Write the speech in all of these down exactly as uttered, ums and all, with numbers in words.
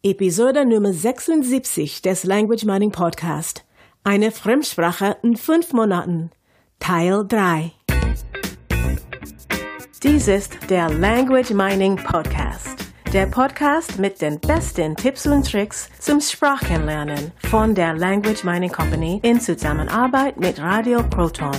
Episode Nummer sechsundsiebzig des Language Mining Podcast. Eine Fremdsprache in fünf Monaten. Teil drei. Dies ist der Language Mining Podcast. Der Podcast mit den besten Tipps und Tricks zum Sprachenlernen von der Language Mining Company in Zusammenarbeit mit Radio Proton.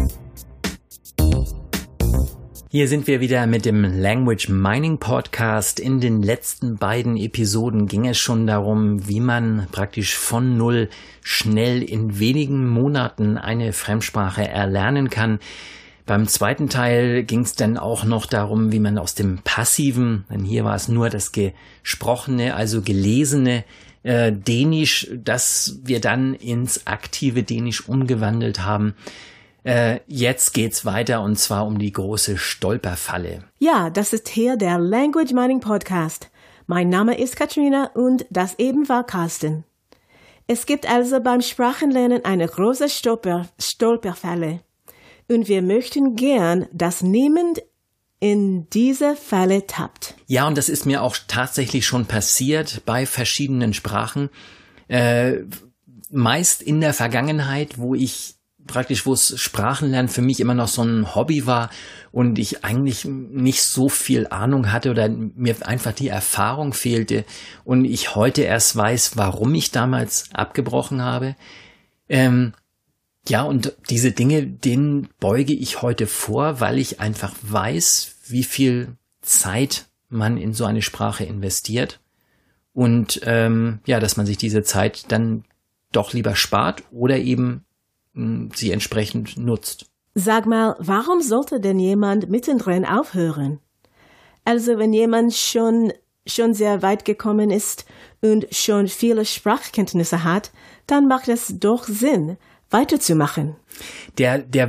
Hier sind wir wieder mit dem Language Mining Podcast. In den letzten beiden Episoden ging es schon darum, wie man praktisch von Null schnell in wenigen Monaten eine Fremdsprache erlernen kann. Beim zweiten Teil ging es dann auch noch darum, wie man aus dem Passiven, denn hier war es nur das Gesprochene, also Gelesene äh, Dänisch, das wir dann ins aktive Dänisch umgewandelt haben. Äh, jetzt geht's weiter und zwar um die große Stolperfalle. Ja, das ist hier der Language Mining Podcast. Mein Name ist Katrina und das eben war Carsten. Es gibt also beim Sprachenlernen eine große Stolper, Stolperfalle. Und wir möchten gern, dass niemand in diese Falle tappt. Ja, und das ist mir auch tatsächlich schon passiert bei verschiedenen Sprachen. Äh, meist in der Vergangenheit, wo ich praktisch, wo es Sprachenlernen für mich immer noch so ein Hobby war und ich eigentlich nicht so viel Ahnung hatte oder mir einfach die Erfahrung fehlte und ich heute erst weiß, warum ich damals abgebrochen habe. Ähm, ja, und diese Dinge, denen beuge ich heute vor, weil ich einfach weiß, wie viel Zeit man in so eine Sprache investiert und ähm, ja, dass man sich diese Zeit dann doch lieber spart oder eben sie entsprechend nutzt. Sag mal, warum sollte denn jemand mittendrin aufhören? Also wenn jemand schon, schon sehr weit gekommen ist und schon viele Sprachkenntnisse hat, dann macht es doch Sinn, weiterzumachen. Der, der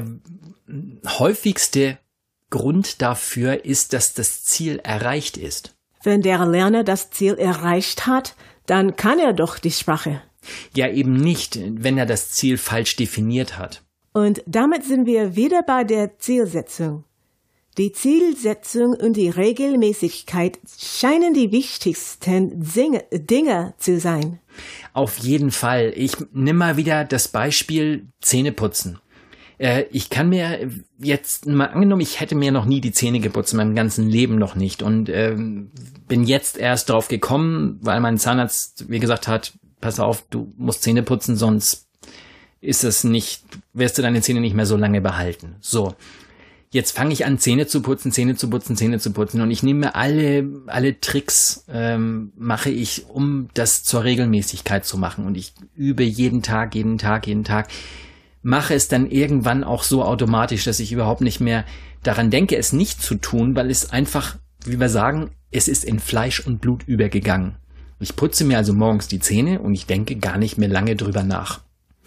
häufigste Grund dafür ist, dass das Ziel erreicht ist. Wenn der Lerner das Ziel erreicht hat, dann kann er doch die Sprache. Ja, eben nicht, wenn er das Ziel falsch definiert hat. Und damit sind wir wieder bei der Zielsetzung. Die Zielsetzung und die Regelmäßigkeit scheinen die wichtigsten Dinge zu sein. Auf jeden Fall. Ich nehme mal wieder das Beispiel Zähneputzen. Äh, ich kann mir jetzt mal angenommen, ich hätte mir noch nie die Zähne geputzt, in meinem ganzen Leben noch nicht. Und äh, bin jetzt erst drauf gekommen, weil mein Zahnarzt mir gesagt hat, pass auf, du musst Zähne putzen, sonst ist es nicht, wirst du deine Zähne nicht mehr so lange behalten. So, jetzt fange ich an, Zähne zu putzen, Zähne zu putzen, Zähne zu putzen und ich nehme alle, alle Tricks, ähm, mache ich, um das zur Regelmäßigkeit zu machen und ich übe jeden Tag, jeden Tag, jeden Tag, mache es dann irgendwann auch so automatisch, dass ich überhaupt nicht mehr daran denke, es nicht zu tun, weil es einfach, wie wir sagen, es ist in Fleisch und Blut übergegangen. Ich putze mir also morgens die Zähne und ich denke gar nicht mehr lange drüber nach.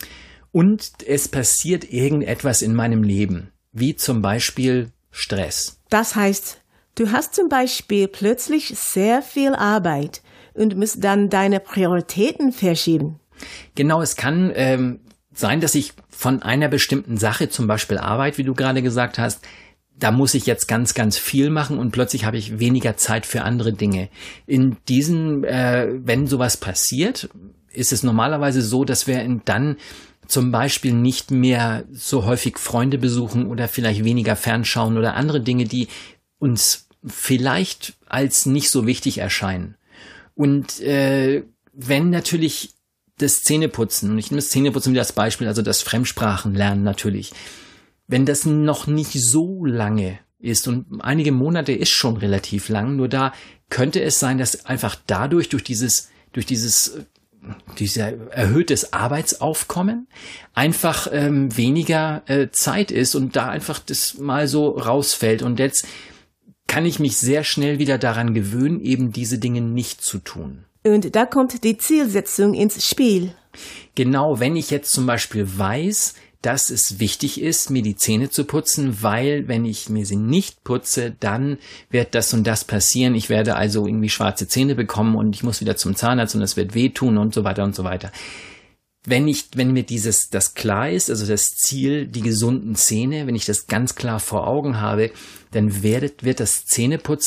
Und es passiert irgendetwas in meinem Leben, wie zum Beispiel Stress. Das heißt, du hast zum Beispiel plötzlich sehr viel Arbeit und musst dann deine Prioritäten verschieben. Genau, es kann ähm, sein, dass ich von einer bestimmten Sache, zum Beispiel Arbeit, wie du gerade gesagt hast, da muss ich jetzt ganz, ganz viel machen und plötzlich habe ich weniger Zeit für andere Dinge. In diesen, äh, wenn sowas passiert, ist es normalerweise so, dass wir dann zum Beispiel nicht mehr so häufig Freunde besuchen oder vielleicht weniger fernschauen oder andere Dinge, die uns vielleicht als nicht so wichtig erscheinen. Und äh, wenn natürlich das Zähneputzen, und ich nehme das Zähneputzen wieder als Beispiel, also das Fremdsprachenlernen natürlich, wenn das noch nicht so lange ist und einige Monate ist schon relativ lang, nur da könnte es sein, dass einfach dadurch, durch dieses, durch dieses, dieser erhöhtes Arbeitsaufkommen einfach ähm, weniger äh, Zeit ist und da einfach das mal so rausfällt. Und jetzt kann ich mich sehr schnell wieder daran gewöhnen, eben diese Dinge nicht zu tun. Und da kommt die Zielsetzung ins Spiel. Genau, wenn ich jetzt zum Beispiel weiß, dass es wichtig ist, mir die Zähne zu putzen, weil wenn ich mir sie nicht putze, dann wird das und das passieren. Ich werde also irgendwie schwarze Zähne bekommen und ich muss wieder zum Zahnarzt und es wird wehtun und so weiter und so weiter. Wenn ich, wenn mir dieses, das klar ist, also das Ziel, die gesunden Zähne, wenn ich das ganz klar vor Augen habe, dann wird, wird das Zähneputzen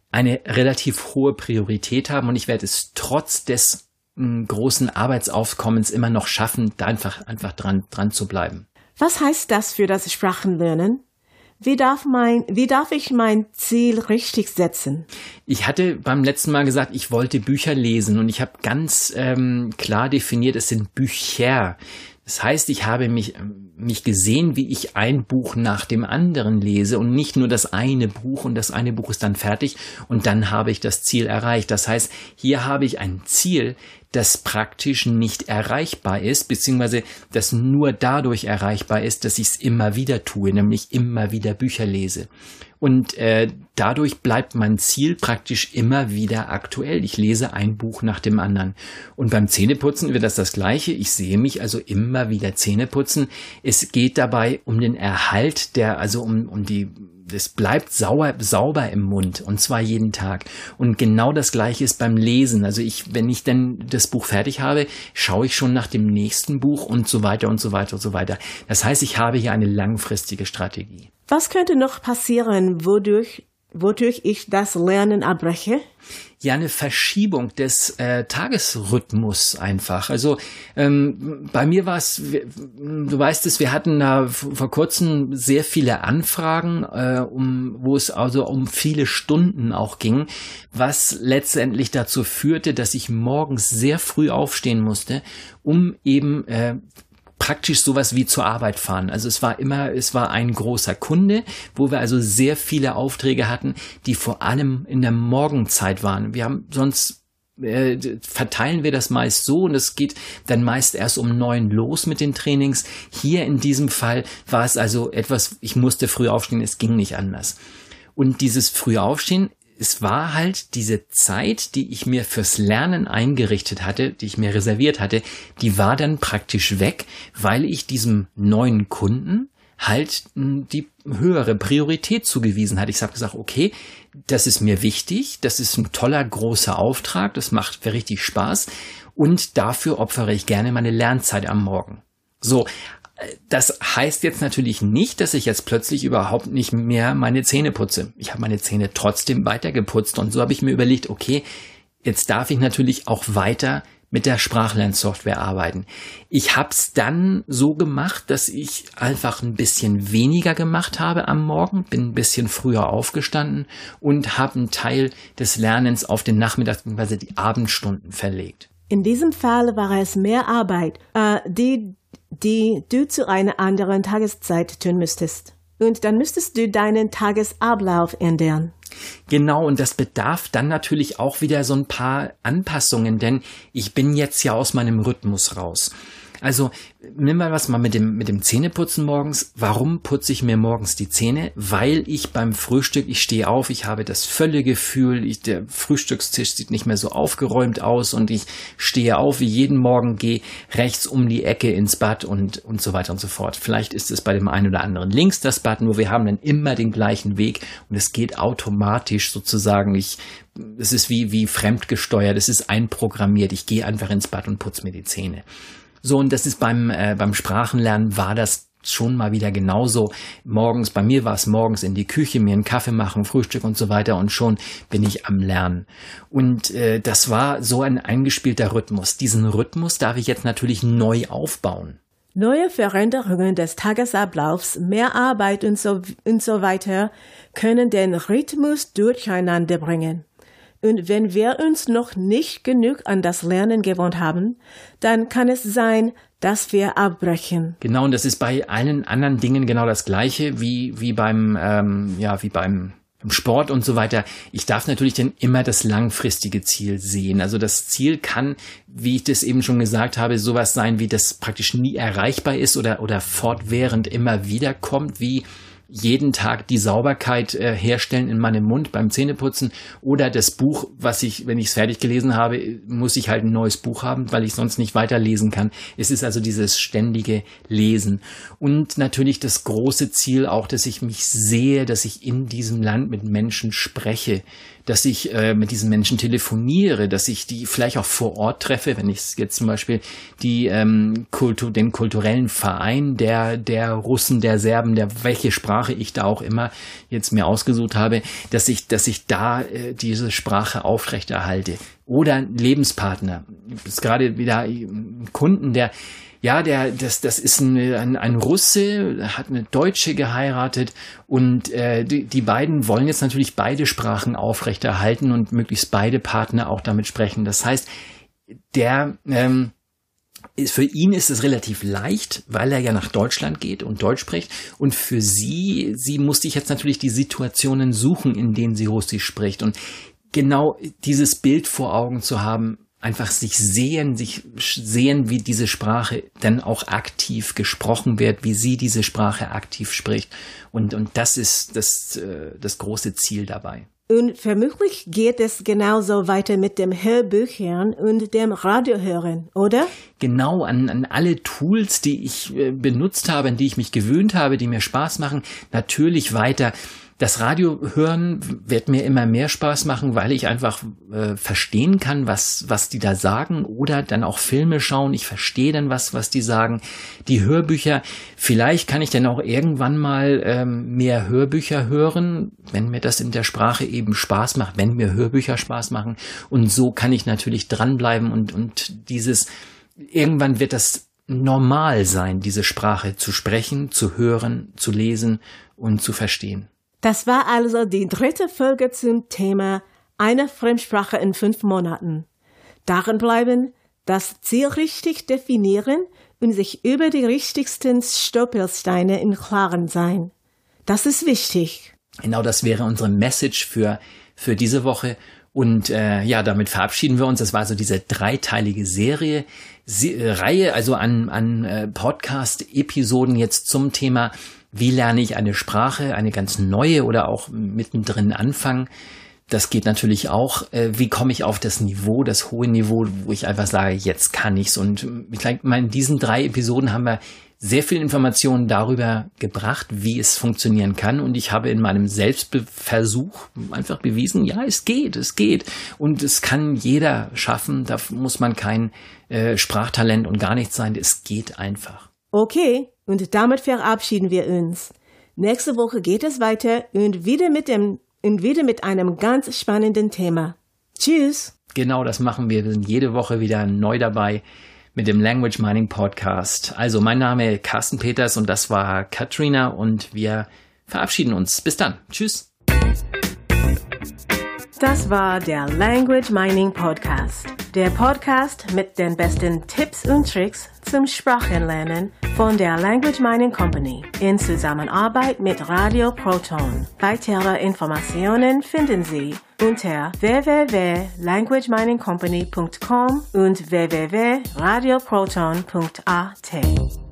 eine relativ hohe Priorität haben und ich werde es trotz des mh, großen Arbeitsaufkommens immer noch schaffen, da einfach, einfach dran, dran zu bleiben. Was heißt das für das Sprachenlernen? Wie darf mein, wie darf ich mein Ziel richtig setzen? Ich hatte beim letzten Mal gesagt, ich wollte Bücher lesen und ich habe ganz ähm, klar definiert, es sind Bücher. Das heißt, ich habe mich, mich gesehen, wie ich ein Buch nach dem anderen lese und nicht nur das eine Buch und das eine Buch ist dann fertig und dann habe ich das Ziel erreicht. Das heißt, hier habe ich ein Ziel, das praktisch nicht erreichbar ist, beziehungsweise das nur dadurch erreichbar ist, dass ich es immer wieder tue, nämlich immer wieder Bücher lese. Und äh, dadurch bleibt mein Ziel praktisch immer wieder aktuell. Ich lese ein Buch nach dem anderen. Und beim Zähneputzen wird das das Gleiche. Ich sehe mich also immer wieder Zähne putzen. Es geht dabei um den Erhalt der, also um, um die, es bleibt sauer, sauber im Mund und zwar jeden Tag. Und genau das Gleiche ist beim Lesen. Also ich, wenn ich denn das Buch fertig habe, schaue ich schon nach dem nächsten Buch und so weiter und so weiter und so weiter. Das heißt, ich habe hier eine langfristige Strategie. Was könnte noch passieren, wodurch, wodurch ich das Lernen abbreche? Ja, eine Verschiebung des äh, Tagesrhythmus einfach. Also ähm, bei mir war es, du weißt es, wir hatten da vor kurzem sehr viele Anfragen, äh, um, wo es also um viele Stunden auch ging, was letztendlich dazu führte, dass ich morgens sehr früh aufstehen musste, um eben äh, praktisch sowas wie zur Arbeit fahren. Also es war immer, es war ein großer Kunde, wo wir also sehr viele Aufträge hatten, die vor allem in der Morgenzeit waren. Wir haben sonst äh, verteilen wir das meist so und es geht dann meist erst um neun los mit den Trainings. Hier in diesem Fall war es also etwas, ich musste früh aufstehen, es ging nicht anders. Und dieses frühe Aufstehen, es war halt diese Zeit, die ich mir fürs Lernen eingerichtet hatte, die ich mir reserviert hatte, die war dann praktisch weg, weil ich diesem neuen Kunden halt die höhere Priorität zugewiesen hatte. Ich habe gesagt, okay, das ist mir wichtig, das ist ein toller, großer Auftrag, das macht mir richtig Spaß und dafür opfere ich gerne meine Lernzeit am Morgen. So. Das heißt jetzt natürlich nicht, dass ich jetzt plötzlich überhaupt nicht mehr meine Zähne putze. Ich habe meine Zähne trotzdem weiter geputzt und so habe ich mir überlegt, okay, jetzt darf ich natürlich auch weiter mit der Sprachlernsoftware arbeiten. Ich habe es dann so gemacht, dass ich einfach ein bisschen weniger gemacht habe am Morgen, bin ein bisschen früher aufgestanden und habe einen Teil des Lernens auf den Nachmittag bzw. die Abendstunden verlegt. In diesem Fall war es mehr Arbeit, äh, die die du zu einer anderen Tageszeit tun müsstest. Und dann müsstest du deinen Tagesablauf ändern. Genau, und das bedarf dann natürlich auch wieder so ein paar Anpassungen, denn ich bin jetzt ja aus meinem Rhythmus raus. Also nimm mal was mal mit dem mit dem Zähneputzen morgens. Warum putze ich mir morgens die Zähne? Weil ich beim Frühstück, ich stehe auf, ich habe das Völlegefühl, ich, der Frühstückstisch sieht nicht mehr so aufgeräumt aus und ich stehe auf wie jeden Morgen, gehe rechts um die Ecke ins Bad und und so weiter und so fort. Vielleicht ist es bei dem einen oder anderen links das Bad, nur wir haben dann immer den gleichen Weg und es geht automatisch sozusagen. Ich es ist wie wie fremdgesteuert, es ist einprogrammiert. Ich gehe einfach ins Bad und putze mir die Zähne. So, und das ist beim äh, beim Sprachenlernen war das schon mal wieder genauso. Morgens, bei mir war es morgens in die Küche, mir einen Kaffee machen, Frühstück und so weiter und schon bin ich am Lernen. Und äh, das war so ein eingespielter Rhythmus. Diesen Rhythmus darf ich jetzt natürlich neu aufbauen. Neue Veränderungen des Tagesablaufs, mehr Arbeit und so, und so weiter können den Rhythmus durcheinander bringen. Und wenn wir uns noch nicht genug an das Lernen gewohnt haben, dann kann es sein, dass wir abbrechen. Genau, und das ist bei allen anderen Dingen genau das Gleiche wie wie beim ähm, ja wie beim Sport und so weiter. Ich darf natürlich dann immer das langfristige Ziel sehen. Also das Ziel kann, wie ich das eben schon gesagt habe, sowas sein, wie das praktisch nie erreichbar ist oder oder fortwährend immer wieder kommt, wie jeden Tag die Sauberkeit äh, herstellen in meinem Mund beim Zähneputzen oder das Buch, was ich, wenn ich es fertig gelesen habe, muss ich halt ein neues Buch haben, weil ich sonst nicht weiterlesen kann. Es ist also dieses ständige Lesen und natürlich das große Ziel auch, dass ich mich sehe, dass ich in diesem Land mit Menschen spreche, dass ich äh, mit diesen Menschen telefoniere, dass ich die vielleicht auch vor Ort treffe, wenn ich jetzt zum Beispiel die ähm, Kultur, den kulturellen Verein der der Russen, der Serben, der welche Sprache ich da auch immer jetzt mir ausgesucht habe, dass ich dass ich da äh, diese Sprache aufrechterhalte. Oder Lebenspartner. Das ist gerade wieder ein Kunden, der Ja, der, das, das ist ein, ein, ein Russe, hat eine Deutsche geheiratet und äh, die, die beiden wollen jetzt natürlich beide Sprachen aufrechterhalten und möglichst beide Partner auch damit sprechen. Das heißt, der ähm, ist, für ihn ist es relativ leicht, weil er ja nach Deutschland geht und Deutsch spricht. Und für sie, sie musste ich jetzt natürlich die Situationen suchen, in denen sie Russisch spricht. Und genau dieses Bild vor Augen zu haben, einfach sich sehen, sich sehen, wie diese Sprache dann auch aktiv gesprochen wird, wie sie diese Sprache aktiv spricht. Und, und das ist das, das große Ziel dabei. Und vermutlich geht es genauso weiter mit dem Hörbüchern und dem Radiohören, oder? Genau, an, an alle Tools, die ich äh, benutzt habe, an die ich mich gewöhnt habe, die mir Spaß machen, natürlich weiter. Das Radiohören wird mir immer mehr Spaß machen, weil ich einfach äh, verstehen kann, was was die da sagen, oder dann auch Filme schauen. Ich verstehe dann was, was die sagen. Die Hörbücher, vielleicht kann ich dann auch irgendwann mal ähm, mehr Hörbücher hören, wenn mir das in der Sprache eben Spaß macht, wenn mir Hörbücher Spaß machen. Und so kann ich natürlich dranbleiben und und dieses, irgendwann wird das normal sein, diese Sprache zu sprechen, zu hören, zu lesen und zu verstehen. Das war also die dritte Folge zum Thema eine Fremdsprache in fünf Monaten. Darin bleiben, das Ziel richtig definieren und sich über die richtigsten Stolpersteine im Klaren sein. Das ist wichtig. Genau, das wäre unsere Message für für diese Woche. Und äh, ja, damit verabschieden wir uns. Das war also diese dreiteilige Serie, Se- äh, Reihe, also an, an äh, Podcast-Episoden jetzt zum Thema: Wie lerne ich eine Sprache, eine ganz neue oder auch mittendrin anfangen? Das geht natürlich auch. Äh, wie komme ich auf das Niveau, das hohe Niveau, wo ich einfach sage, jetzt kann ich's? Und ich denke mal, in diesen drei Episoden haben wir sehr viel Informationen darüber gebracht, wie es funktionieren kann. Und ich habe in meinem Selbstversuch einfach bewiesen, ja, es geht, es geht. Und es kann jeder schaffen. Da muss man kein äh, Sprachtalent und gar nichts sein. Es geht einfach. Okay, und damit verabschieden wir uns. Nächste Woche geht es weiter und wieder mit dem und wieder mit einem ganz spannenden Thema. Tschüss. Genau, das machen wir. Wir sind jede Woche wieder neu dabei mit dem Language Mining Podcast. Also mein Name ist Carsten Peters und das war Katrina und wir verabschieden uns. Bis dann. Tschüss. Das war der Language Mining Podcast. Der Podcast mit den besten Tipps und Tricks zum Sprachenlernen von der Language Mining Company in Zusammenarbeit mit Radio Proton. Weitere Informationen finden Sie unter w w w punkt language mining company punkt com und w w w punkt radio proton punkt a t.